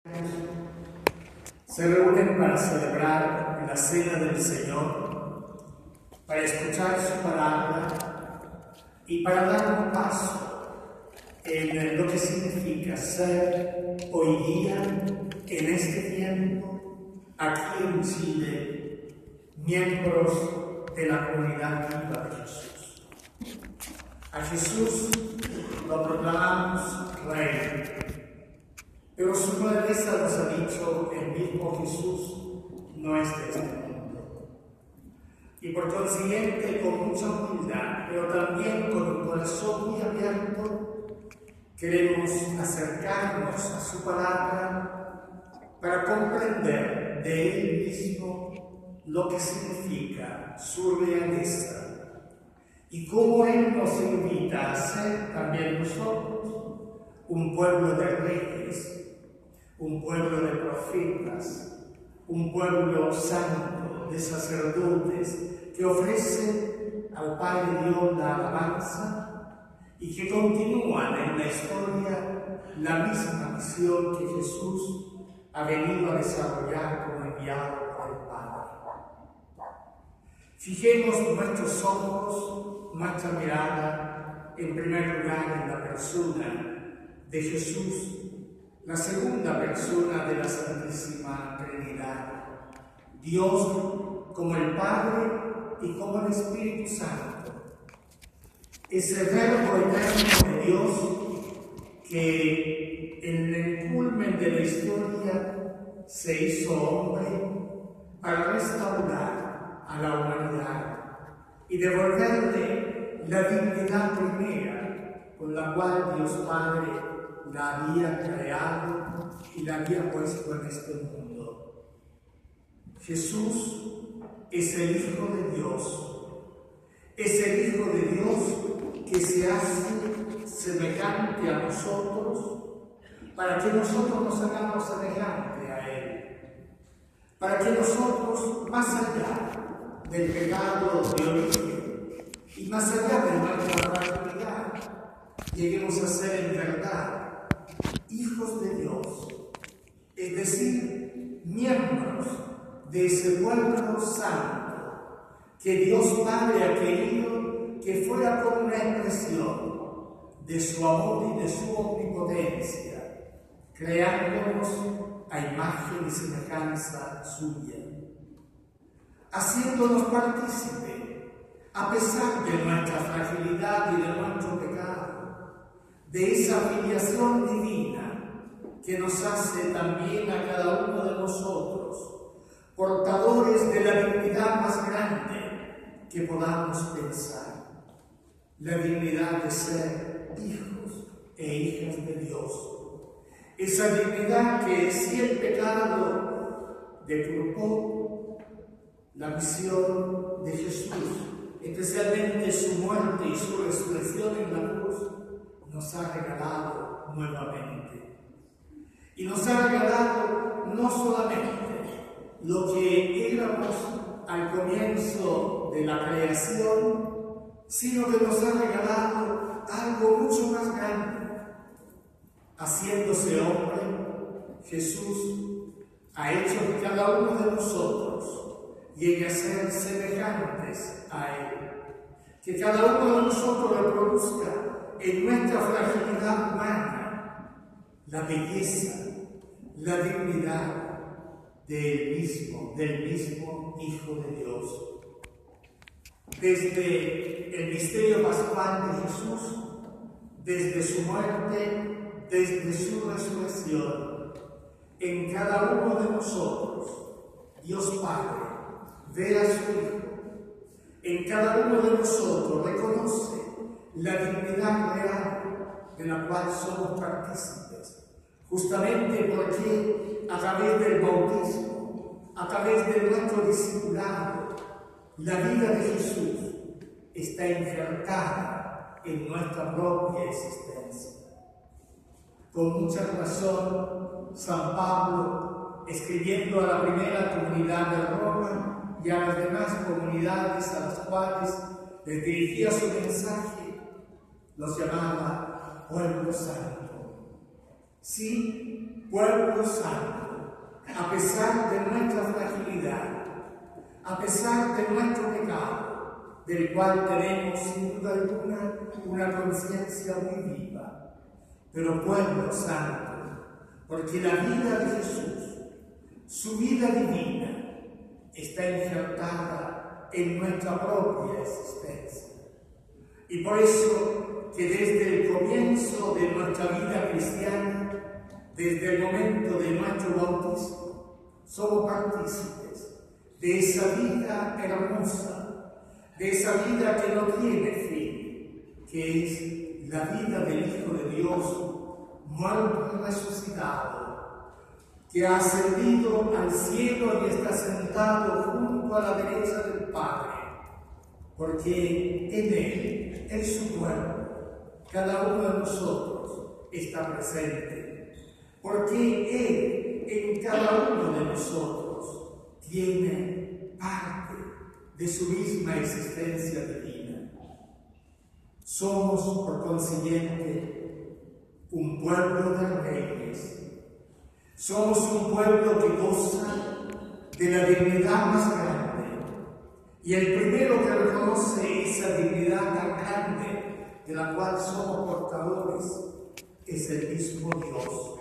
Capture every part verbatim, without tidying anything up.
Se reúnen para celebrar la Cena del Señor, para escuchar su palabra y para dar un paso en lo que significa ser hoy día, en este tiempo, aquí en Chile, miembros de la comunidad viva de Jesús. A Jesús lo proclamamos Rey, pero su grandeza nos ha dicho el mismo Jesús no es de este mundo. Y por consiguiente, con mucha humildad, pero también con un corazón muy abierto, queremos acercarnos a su palabra para comprender de él mismo lo que significa su realeza y cómo él nos invita a ser también nosotros un pueblo de reyes, un pueblo de profetas, un pueblo santo de sacerdotes que ofrece al Padre Dios la alabanza y que continúan en la historia la misma misión que Jesús ha venido a desarrollar como enviado por el Padre. Fijemos nuestros ojos, nuestra mirada, en primer lugar en la persona de Jesús, la segunda persona de la Santísima Trinidad, Dios como el Padre y como el Espíritu Santo, ese verbo eterno de Dios que en el culmen de la historia se hizo hombre para restaurar a la humanidad y devolverle la dignidad primera con la cual Dios Padre la había creado y la había puesto en este mundo. Jesús es el Hijo de Dios, es el Hijo de Dios que se hace semejante a nosotros para que nosotros nos hagamos semejante a Él, para que nosotros, más allá del pecado de origen y más allá de nuestra fragilidad, lleguemos a ser en verdad hijos de Dios, es decir, miembros de ese pueblo santo que Dios Padre ha querido que fuera como una expresión de su amor y de su omnipotencia, creándonos a imagen y semejanza suya, haciéndonos partícipe, a pesar de nuestra fragilidad y de nuestro pecado, de esa filiación divina que nos hace también a cada uno de nosotros portadores de la dignidad más grande que podamos pensar, la dignidad de ser hijos e hijas de Dios. Esa dignidad que, si el pecado deturpó la misión de Jesús, especialmente su muerte y su resurrección en la cruz, nos ha regalado nuevamente. Y nos ha regalado no solamente lo que éramos al comienzo de la creación, sino que nos ha regalado algo mucho más grande. Haciéndose hombre, Jesús ha hecho que cada uno de nosotros llegue a ser semejantes a Él. Que cada uno de nosotros reproduzca en nuestra fragilidad humana la belleza, la dignidad del mismo, del mismo Hijo de Dios. Desde el misterio pascual de Jesús, desde su muerte, desde su resurrección, en cada uno de nosotros, Dios Padre ve a su Hijo. En cada uno de nosotros reconoce la dignidad real de la cual somos partícipes, justamente porque a través del bautismo, a través de nuestro discipulado, la vida de Jesús está injertada en nuestra propia existencia. Con mucha razón, San Pablo, escribiendo a la primera comunidad de Roma y a las demás comunidades a las cuales les dirigía su mensaje, los llamaba pueblo santo. Sí, pueblo santo, a pesar de nuestra fragilidad, a pesar de nuestro pecado, del cual tenemos sin duda alguna una conciencia muy viva, pero pueblo santo, porque la vida de Jesús, su vida divina, está injertada en nuestra propia existencia. Y por eso que desde el comienzo de nuestra vida cristiana, desde el momento de nuestro bautismo, somos partícipes de esa vida hermosa, de esa vida que no tiene fin, que es la vida del Hijo de Dios, muerto y resucitado, que ha ascendido al cielo y está sentado junto a la derecha del Padre, porque en Él, en su cuerpo, cada uno de nosotros está presente, porque Él en cada uno de nosotros tiene parte de su misma existencia divina. Somos, por consiguiente, un pueblo de reyes. Somos un pueblo que goza de la dignidad más grande. Y el primero que reconoce esa dignidad tan grande de la cual somos portadores es el mismo Dios.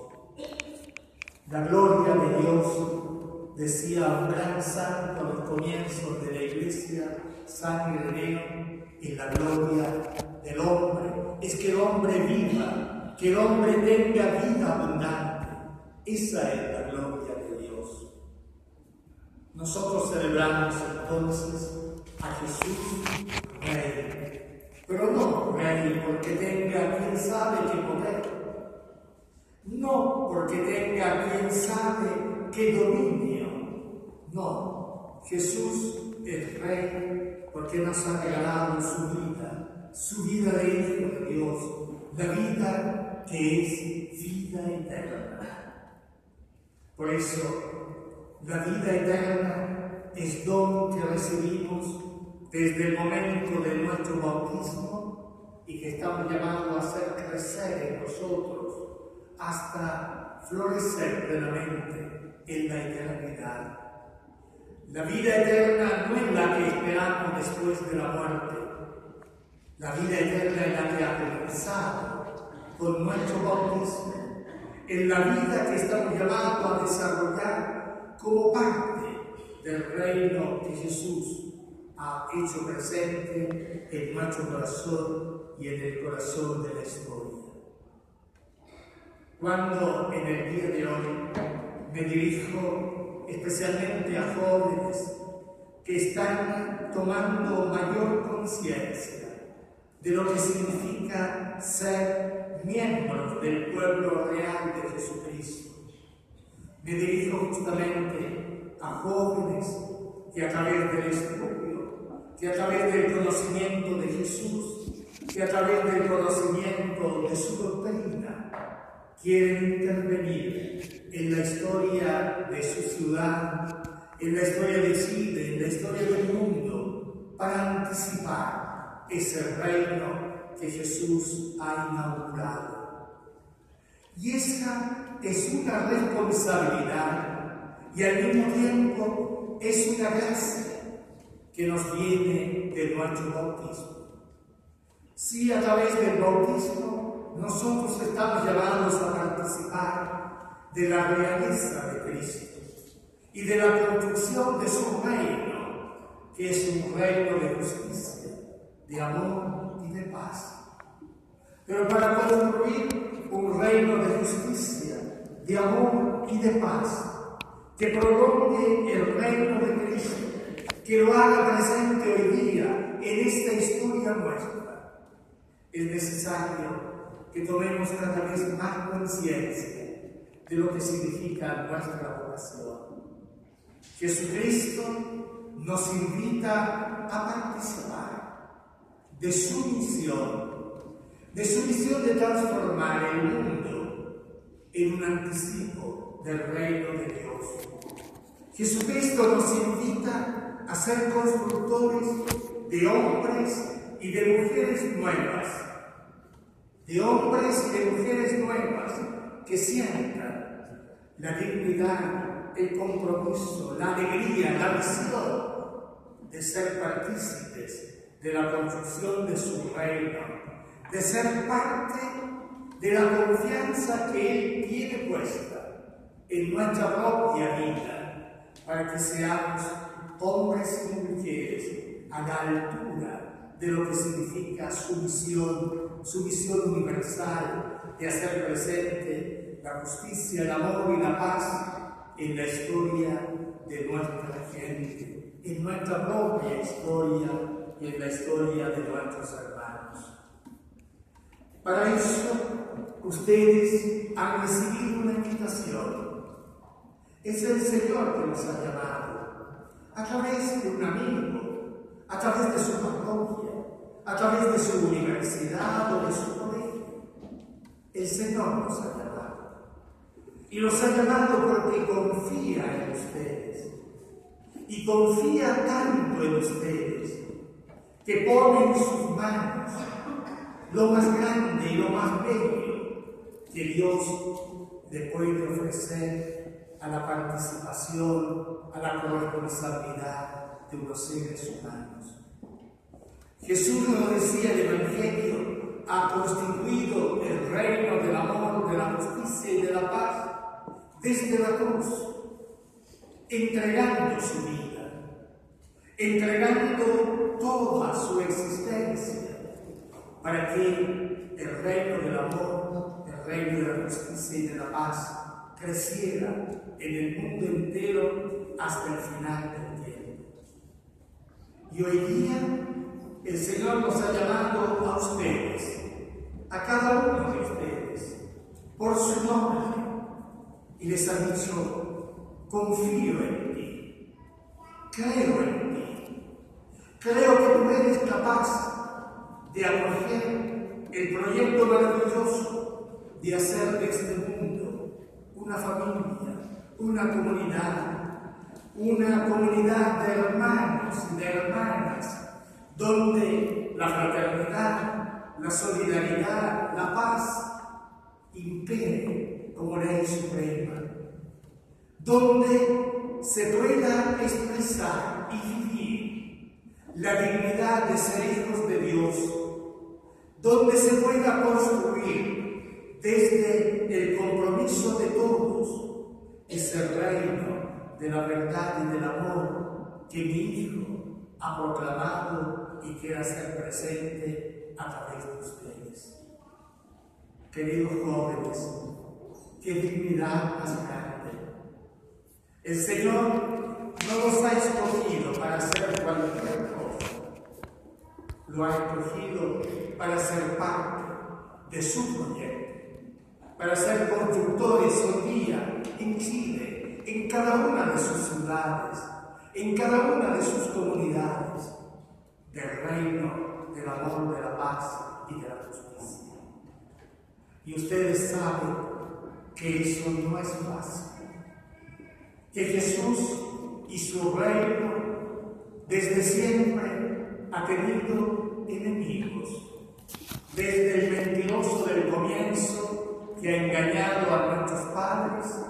La gloria de Dios, decía un gran santo a los comienzos de la Iglesia, San Ireneo, es la gloria del hombre. Es que el hombre viva, que el hombre tenga vida abundante. Esa es la gloria de Dios. Nosotros celebramos entonces a Jesús Rey, pero no Rey porque tenga quien sabe qué poder, no porque tenga quien sabe qué dominio, no, Jesús es Rey porque nos ha regalado su vida, su vida de Hijo de Dios, la vida que es vida eterna. Por eso, la vida eterna es don que recibimos desde el momento de nuestro bautismo y que estamos llamados a hacer crecer en nosotros hasta florecer plenamente en la eternidad. La vida eterna no es la que esperamos después de la muerte. La vida eterna es la que ha comenzado con nuestro bautismo, en la vida que estamos llamados a desarrollar como parte del reino que Jesús ha hecho presente en nuestro corazón y en el corazón de la historia. Cuando en el día de hoy me dirijo especialmente a jóvenes que están tomando mayor conciencia de lo que significa ser miembros del pueblo real de Jesucristo, me dirijo justamente a jóvenes que a través del estudio, que a través del conocimiento de Jesús, que a través del conocimiento de su doctrina, quieren intervenir en la historia de su ciudad, en la historia de Chile, en la historia del mundo, para anticipar ese reino que Jesús ha inaugurado. Y esa es una responsabilidad y al mismo tiempo es una gracia que nos viene de nuestro bautismo. Si a través del bautismo nosotros estamos llamados a participar de la realeza de Cristo y de la construcción de su reino, que es un reino de justicia, de amor y de paz. Pero para construir un reino de justicia, de amor y de paz, que prolongue el reino de Cristo, que lo haga presente hoy día en esta historia nuestra, es necesario que tomemos cada vez más conciencia de lo que significa nuestra vocación. Jesucristo nos invita a participar de su misión, de su misión de transformar el mundo en un anticipo del reino de Dios. Jesucristo nos invita a ser constructores de hombres y de mujeres nuevas, de hombres y de mujeres nuevas que sientan la dignidad, el compromiso, la alegría, la visión de ser partícipes de la construcción de su reino, de ser parte de la confianza que Él tiene puesta en nuestra propia vida, para que seamos hombres y mujeres a la altura de lo que significa su misión, su misión universal de hacer presente la justicia, el amor y la paz en la historia de nuestra gente, en nuestra propia historia y en la historia de nuestros hermanos. Para eso, ustedes han recibido una invitación. Es el Señor que nos ha llamado, a través de un amigo, a través de su parroquia, a través de su universidad o de su colegio. El Señor nos ha llamado. Y los ha llamado porque confía en ustedes. Y confía tanto en ustedes que pone en sus manos lo más grande y lo más bello que Dios le puede ofrecer a la participación, a la corresponsabilidad de unos seres humanos. Jesús nos decía el Evangelio, ha constituido el reino del amor, de la justicia y de la paz desde la cruz, entregando su vida, entregando toda su existencia, para que el reino del amor, el reino de la justicia y de la paz creciera en el mundo entero hasta el final del tiempo. Y hoy día el Señor nos ha llamado a ustedes, a cada uno de ustedes, por su nombre, y les ha dicho: confío en ti, creo en ti, creo que tú eres capaz de acoger el proyecto maravilloso de hacer de este mundo una familia, una comunidad, una comunidad de hermanos y de hermanas, donde la fraternidad, la solidaridad, la paz impere como ley suprema, donde se pueda expresar y vivir la dignidad de ser hijos de Dios, donde se pueda construir desde el compromiso de todos ese reino de la verdad y del amor que mi Hijo ha proclamado y quiere hacer presente a través de ustedes. Queridos jóvenes, qué dignidad más grande. El Señor no nos ha escogido para hacer cualquier cosa, lo ha escogido para ser parte de su proyecto, para ser constructores hoy día en Chile, en cada una de sus ciudades, en cada una de sus comunidades, del reino, del amor, de la paz y de la justicia. Y ustedes saben que eso no es fácil, que Jesús y su reino desde siempre ha tenido enemigos, desde el mentiroso del comienzo que ha engañado a nuestros padres,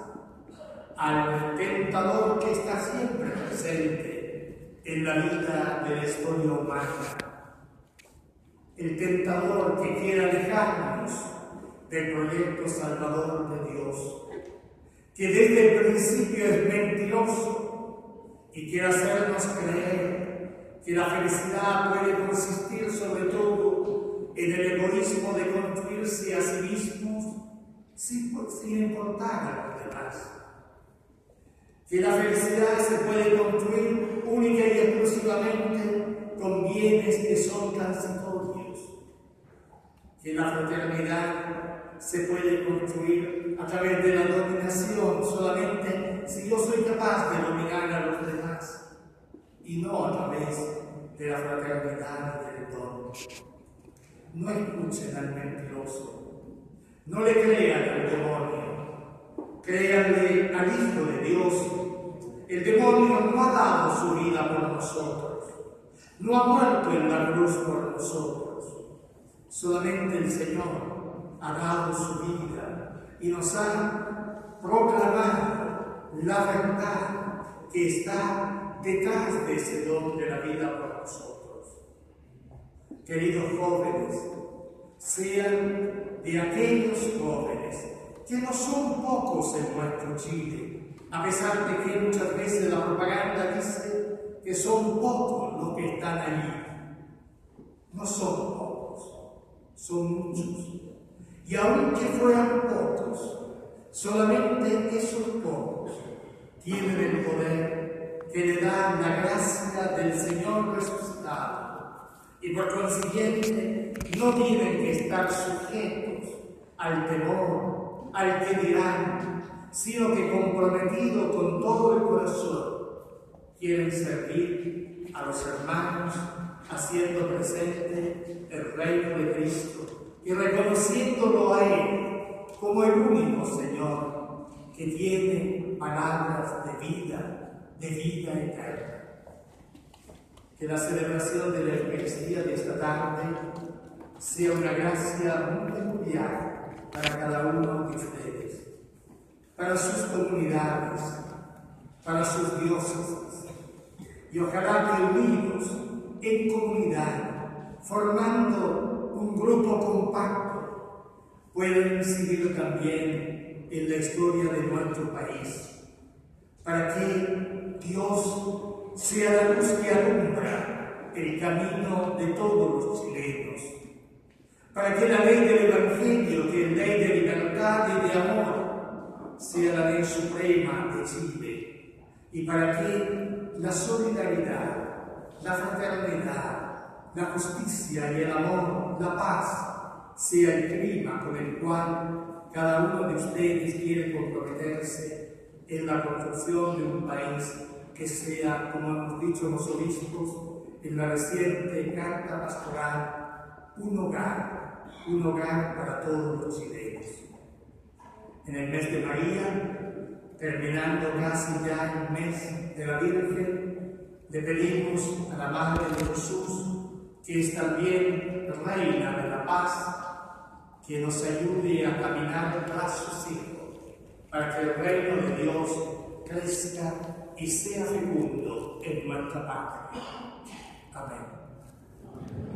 al tentador que está siempre presente en la vida de la historia humana, el tentador que quiere alejarnos del proyecto salvador de Dios, que desde el principio es mentiroso y quiere hacernos creer que la felicidad puede consistir sobre todo en el egoísmo de construirse a sí mismos sin, sin importar a los demás, que la felicidad se puede construir única y exclusivamente con bienes que son transitorios, que la fraternidad se puede construir a través de la dominación solamente si yo soy capaz de dominar a los demás y no a través de la fraternidad y del don. No escuchen al mentiroso, no le crean al demonio, créanle al Hijo de Dios. El demonio no ha dado su vida por nosotros, no ha muerto en la cruz por nosotros, solamente el Señor ha dado su vida y nos ha proclamando la verdad que está detrás de ese don de la vida por nosotros. Queridos jóvenes, sean de aquellos jóvenes que no son pocos en nuestro Chile, a pesar de que muchas veces la propaganda dice que son pocos los que están allí. No son pocos, son muchos. Y aunque fueran pocos, solamente esos pocos tienen el poder que le da la gracia del Señor resucitado. Y por consiguiente, no tienen que estar sujetos al temor, al que dirán, sino que comprometidos con todo el corazón, quieren servir a los hermanos, haciendo presente el reino de Cristo y reconociéndolo a Él como el único Señor que tiene palabras de vida, de vida eterna. Que la celebración de la Eucaristía de esta tarde sea una gracia muy peculiar para cada uno de ustedes, para sus comunidades, para sus diócesis, y ojalá que unidos en comunidad, formando un grupo compacto, puedan incidir también en la historia de nuestro país, para que Dios sea la luz que alumbra el camino de todos los chilenos, para que la ley del Evangelio, que es ley de libertad y de amor, sea la ley suprema de Chile, y para que la solidaridad, la fraternidad, la justicia y el amor, la paz, sea el clima con el cual cada uno de ustedes quiere comprometerse en la construcción de un país que sea, como hemos dicho los obispos en la reciente carta pastoral, un hogar, un hogar para todos los chilenos. En el mes de María, terminando casi ya el mes de la Virgen, le pedimos a la Madre de Jesús, que es también Reina de la Paz, que nos ayude a caminar tras sus hijos, para que el reino de Dios crezca y sea fecundo en nuestra patria. Amén.